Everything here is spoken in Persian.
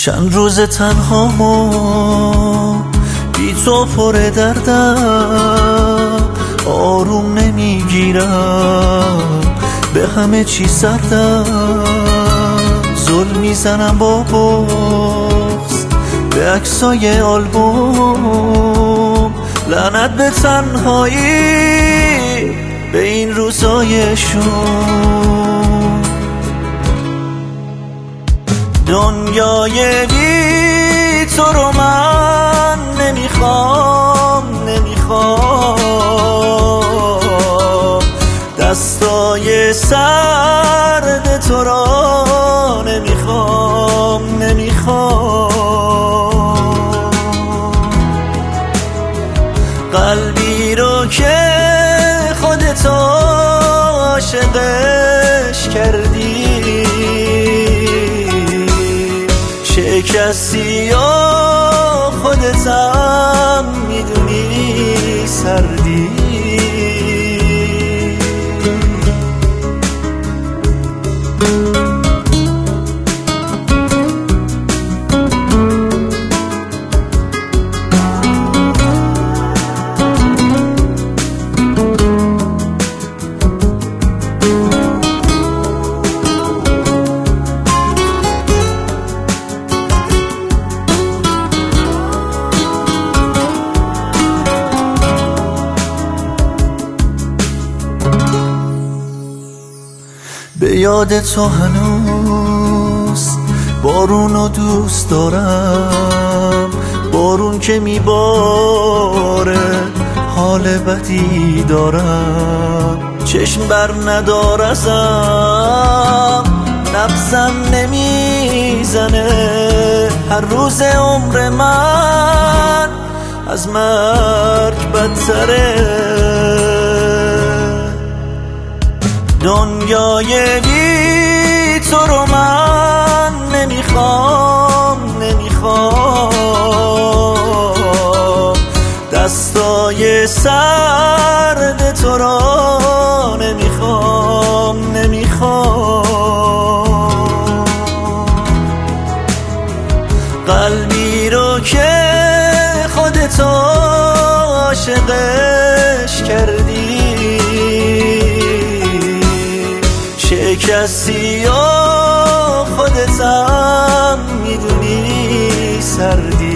چند روز تنها بی تو پر دردم، آروم نمیگیرم، به همه چی سردم، ظلم میزنم با بغض به عکسای آلبوم، لعنت به تنهایی به این روزایشون. دنیای بی تو رو من نمیخوام، دستای سرد تو را نمیخوام، قلبی رو که خودت عاشقش کردی، شکستی و خودتم میدونی سردی. به یاد تو هنوز بارونو دوست دارم، بارون که میباره حال بدی دارم، چشم بر ندار ازم، نبضم نمیزنه، هر روز عمر من از مرگ بدتره. دنیای بی تو رو من نمیخوام، دستای سرد تو را نمیخوام، قلبی رو که خودت عاشقش کردی، شکستی و خودتم میدونی سردی.